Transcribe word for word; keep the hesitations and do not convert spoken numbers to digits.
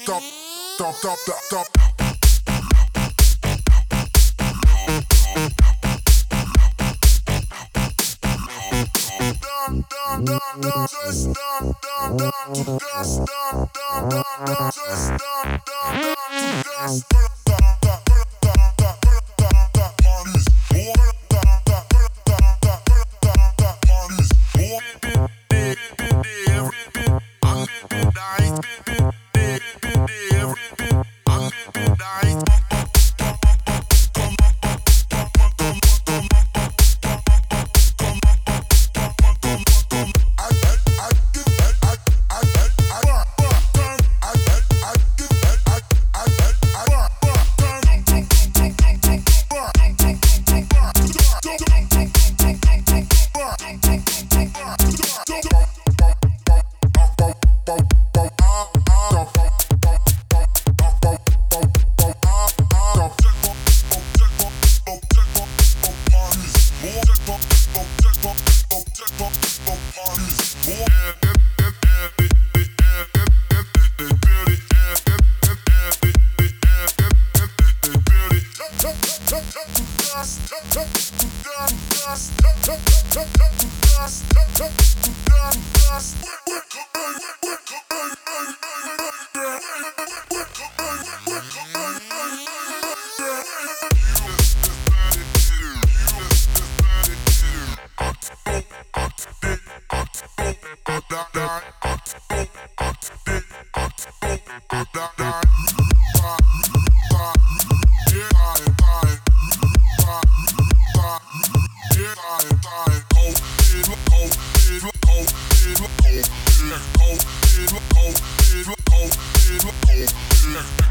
stop, stop, stop, stop, stop. Dun, dun, dun, dun, just dun, dun, dun, to dust, dun, dun, dun, dun, just dun, dun, dun, to dust. Cold, cold, cold, cold, cold, cold, cold,